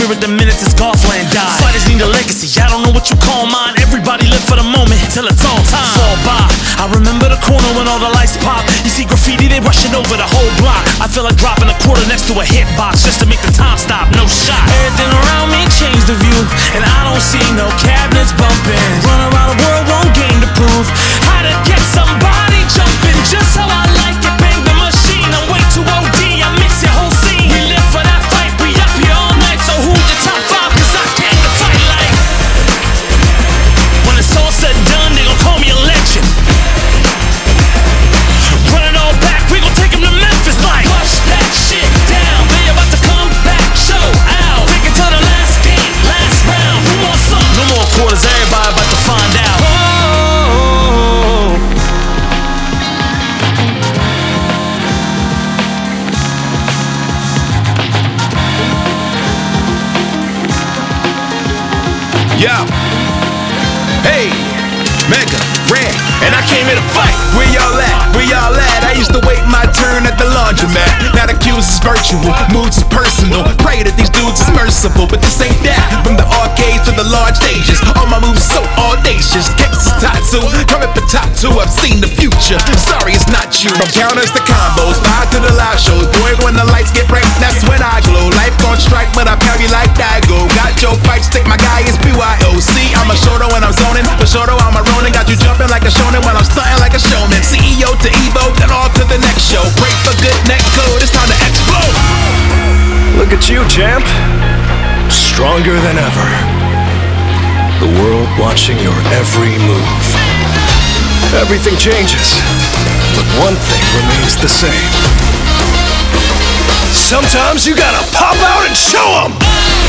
at the minutes as Garthland died. Fighters need a legacy, I don't know what you call mine. Everybody live for the moment till it's all time. Fall by. I remember the corner when all the lights pop. You see graffiti, they rushing over the whole block. I feel like dropping a quarter next to a hitbox just to make the time stop, no shot. Everything around me changed the view, and I don't see no cabinets bumping. Run around the world, one game to prove how to get somebody jumping. Just how I like it, bang the machine. I'm way too OD, I mix your whole scene. We live for that fight, we up here all night. So who the top five, cause I came to fight like. When it's all said and done, they gon' call me a legend. Run it all back, we gon' take them to Memphis like. Push that shit down, they about to come back, show out. Take it to the last game, last round. Who wants some? No more quarters, everybody about to find out. Yo, hey, Mega, Red, and I came here to fight. Where y'all at? Where y'all at? I used to wait my turn at the laundromat. Now the cues is virtual, moods is personal. Pray that these dudes is merciful, but this ain't that. From the arcades to the large stages, all my moves so audacious. Texas tattoo, coming for top two. I've seen the future. Sorry, it's not you. From counters to combos, live to the live shows. Boy, when the lights get bright, that's when I glow. Life gon' strike, but I pound you like Dago. Got your fight stick, my guy is BYOC. I'm a shorter when I'm zoning, but shorter I'm a Ronin. Got you jumping like a shonen while I'm stunting like a showman. CEO to Evo, then off to the next show. Break for good neck code, it's time to explode. Look at you, champ. Stronger than ever. The world watching your every move. Everything changes, but one thing remains the same. Sometimes you gotta pop out and show 'em!